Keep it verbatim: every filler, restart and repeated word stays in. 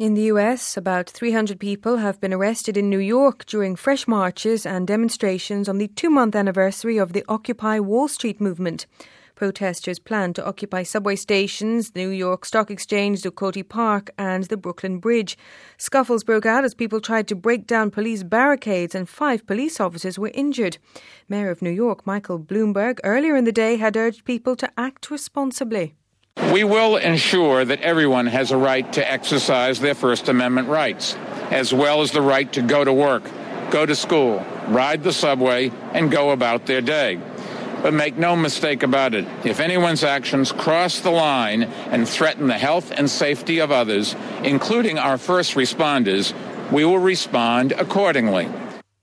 In the U S, about three hundred people have been arrested in New York during fresh marches and demonstrations on the two-month anniversary of the Occupy Wall Street movement. Protesters plan to occupy subway stations, the New York Stock Exchange, Zuccotti Park and the Brooklyn Bridge. Scuffles broke out as people tried to break down police barricades and five police officers were injured. Mayor of New York, Michael Bloomberg, earlier in the day had urged people to act responsibly. We will ensure that everyone has a right to exercise their First Amendment rights, as well as the right to go to work, go to school, ride the subway, and go about their day. But make no mistake about it, if anyone's actions cross the line and threaten the health and safety of others, including our first responders, we will respond accordingly.